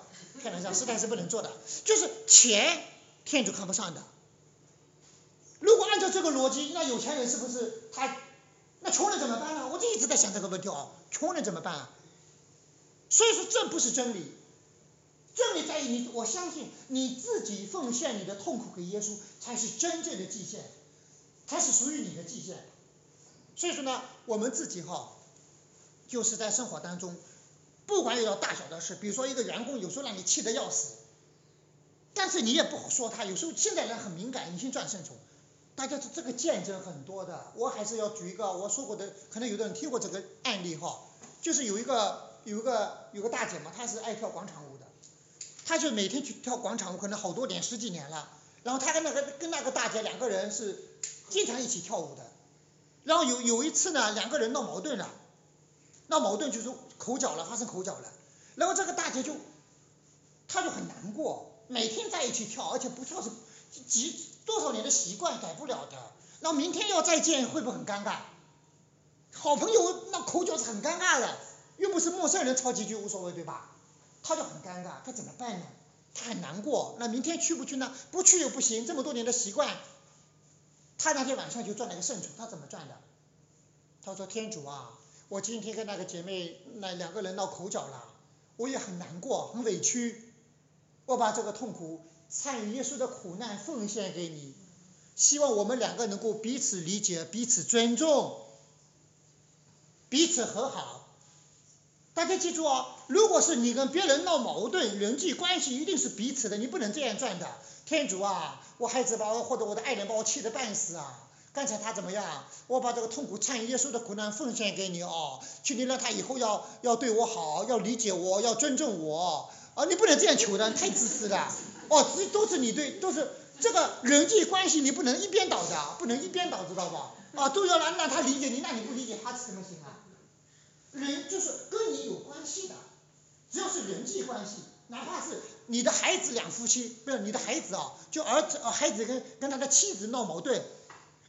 Speaker 1: ，10台是不能做的，就是钱天主看不上的。如果按照这个逻辑，那有钱人是不是那穷人怎么办呢？我就一直在想这个问题穷人怎么办啊？所以说这不是真理，真理在于我相信你自己奉献你的痛苦给耶稣，才是真正的祭献，才是属于你的祭献。所以说呢，我们自己就是在生活当中，不管遇到大小的事，比如说一个员工有时候让你气得要死，但是你也不好说他，有时候现在人很敏感，你先转顺从。大家这个见证很多的，我还是要举一个我说过的，可能有的人听过这个案例就是有个大姐嘛，她是爱跳广场舞的，她就每天去跳广场舞，可能好多年10几年了，然后她跟那个大姐2个人是经常一起跳舞的，然后有一次呢，2个人闹矛盾了。闹矛盾就是发生口角了，然后这个大姐她就很难过，每天在一起跳，而且不跳是多少年的习惯改不了的，然后明天要再见会不会很尴尬？好朋友闹口角是很尴尬的，又不是陌生人吵几句无所谓，对吧？她就很尴尬，该怎么办呢？她很难过，那明天去不去呢？不去又不行，这么多年的习惯。她那天晚上就转了个圣宠，她怎么转的？她说：天主我今天跟那个姐妹2个人闹口角了，我也很难过很委屈，我把这个痛苦参与耶稣的苦难奉献给你，希望我们2个能够彼此理解，彼此尊重，彼此和好。大家记住如果是你跟别人闹矛盾，人际关系一定是彼此的，你不能这样转的。天主我孩子或者我的爱人把我气得半死刚才他怎么样？我把这个痛苦参与耶稣的苦难奉献给你求你让他以后要对我好，要理解我，要尊重我你不能这样求的，太自私了都是你对，都是这个人际关系你不能一边倒的，不能一边倒，知道吧？都要让他理解你，那你不理解他怎么行啊？人就是跟你有关系的，只要是人际关系，哪怕是你的孩子2夫妻，不是你的孩子就孩子跟他的妻子闹矛盾。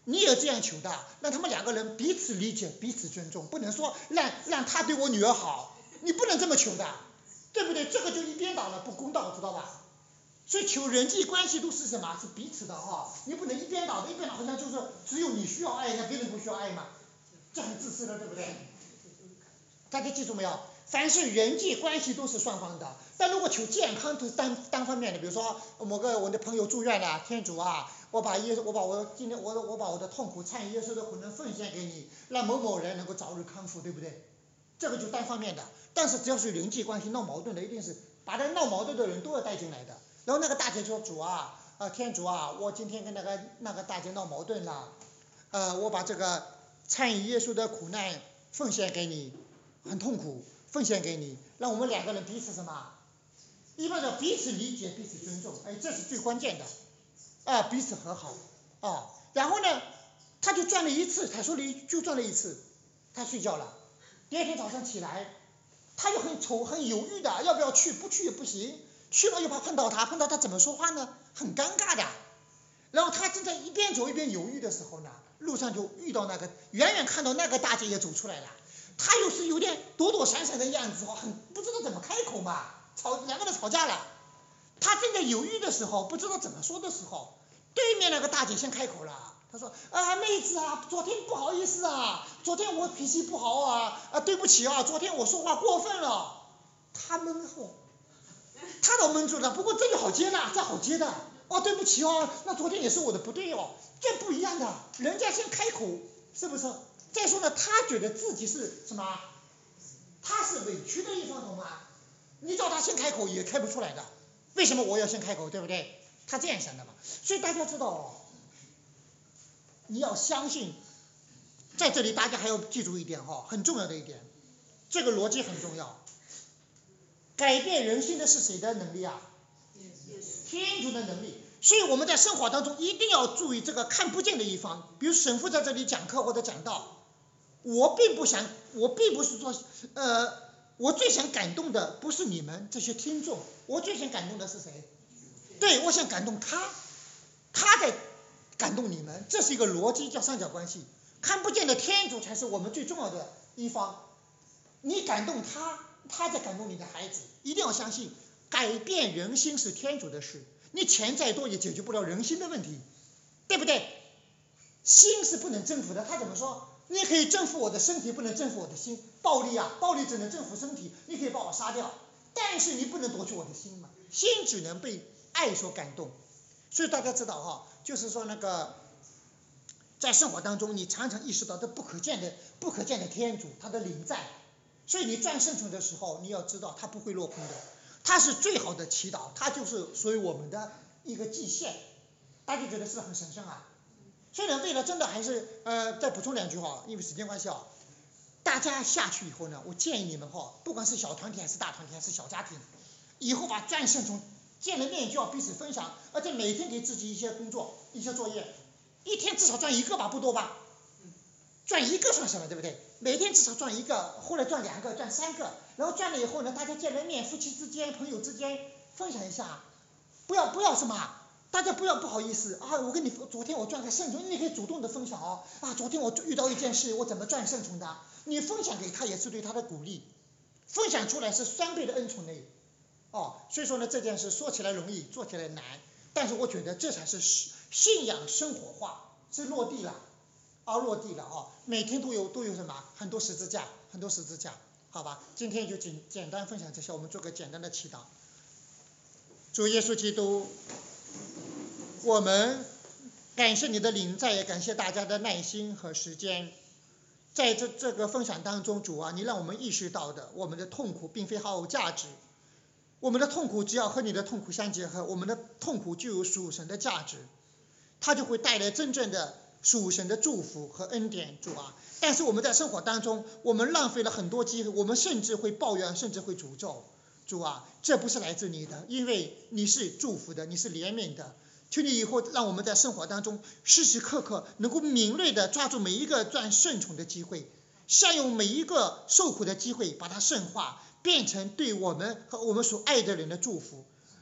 Speaker 1: 你也这样求的，让他们两个人彼此理解，彼此尊重，不能说让他对我女儿好，你不能这么求的，对不对？这个就一边倒了，不公道，知道吧？所以求人际关系都是什么？是彼此的哈，你不能一边倒的，一边倒好像就是只有你需要爱，那别人不需要爱嘛，这很自私的，对不对？大家记住没有？凡是人际关系都是双方的，但如果求健康都是单方面的，比如说我的朋友住院了，天主啊，我把我的痛苦参与耶稣的苦能奉献给你，让某某人能够早日康复，对不对？这个就单方面的。但是只要是人际关系闹矛盾的，一定是把这闹矛盾的人都要带进来的。然后那个大姐说，主啊，天主啊，我今天跟那个大姐闹矛盾了，我把这个参与耶稣的苦难奉献给你，很痛苦，奉献给你，让我们两个人彼此什么？一般的彼此理解，彼此尊重，哎，这是最关键的，彼此和好，然后呢，他就转了一次，他说了就转了一次，他睡觉了，第二天早上起来，他又很犹豫的，要不要去？不去也不行，去了又怕碰到他怎么说话呢？很尴尬的。然后他正在一边走一边犹豫的时候呢，路上就遇到远远看到那个大姐也走出来了，他又是有点躲躲闪闪的样子，很不知道怎么开口嘛，两个人吵架了。他正在犹豫的时候，不知道怎么说的时候，对面那个大姐先开口了，她说妹子啊，昨天不好意思啊，昨天我脾气不好啊，对不起啊，昨天我说话过分了。他闷后，他倒闷住了，不过这就好接纳，这好接的。对不起哦，那昨天也是我的不对哦，这不一样的，人家先开口，是不是？再说呢，他觉得自己是什么？他是委屈的一方，懂吗？你叫他先开口也开不出来的，为什么我要先开口，对不对？他这样想的嘛。所以大家知道你要相信，在这里大家还要记住一点很重要的一点，这个逻辑很重要。改变人心的是谁的能力啊？天主的能力。所以我们在生活当中一定要注意这个看不见的一方。比如神父在这里讲课或者讲道，我并不是说我最想感动的不是你们这些听众，我最想感动的是谁？对，我想感动他在感动你们，这是一个逻辑，叫三角关系。看不见的天主才是我们最重要的一方，你感动他在感动你的孩子。一定要相信，改变人心是天主的事，你钱再多也解决不了人心的问题，对不对？心是不能征服的。他怎么说？你可以征服我的身体，不能征服我的心。暴力只能征服身体，你可以把我杀掉，但是你不能夺去我的心嘛。心只能被爱所感动。所以大家知道就是说在生活当中你常常意识到这不可见的天主，他的临在。所以你转圣宠的时候，你要知道他不会落空的，他是最好的祈祷，他就是属于我们的一个祭献。大家觉得是很神圣啊。所以呢，为了真的还是再补充两句因为时间关系大家下去以后呢，我建议你们不管是小团体还是大团体还是小家庭，以后把转圣宠见了面就要彼此分享，而且每天给自己一些工作一些作业，一天至少转一个吧，不多吧？转一个算什么，对不对？每天至少转一个，后来转2个，转3个，然后转了以后呢，大家见了面，夫妻之间、朋友之间分享一下，不要什么，大家不要不好意思我跟你昨天我转个圣宠，你可以主动的分享昨天我遇到一件事，我怎么转圣宠的，你分享给他也是对他的鼓励，分享出来是3倍的恩宠类所以说呢，这件事说起来容易，做起来难，但是我觉得这才是信仰生活化，是落地了每天都有什么很多十字架，好吧？今天就简单分享这些，我们做个简单的祈祷。主耶稣基督，我们感谢你的临在，也感谢大家的耐心和时间。在这个分享当中，主啊，你让我们意识到的，我们的痛苦并非毫无价值，我们的痛苦只要和你的痛苦相结合，我们的痛苦就有属神的价值，它就会带来真正的属神的祝福和恩典，主啊！但是我们在生活当中，我们浪费了很多机会，我们甚至会抱怨，甚至会诅咒，主啊！这不是来自你的，因为你是祝福的，你是怜悯的。求你以后让我们在生活当中时时刻刻能够敏锐地抓住每一个转圣宠的机会，善用每一个受苦的机会，把它圣化，变成对我们和我们所爱的人的祝福。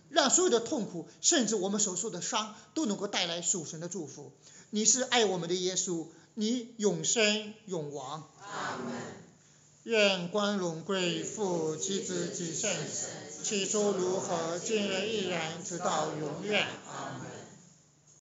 Speaker 1: 让所有的痛苦，甚至我们所受的伤，都能够带来属神的祝福。你是爱我们的耶稣，你永生永王。
Speaker 2: 阿们。
Speaker 1: 愿光荣归父及子及圣神，起初如何，今日依然，直到永远。阿们。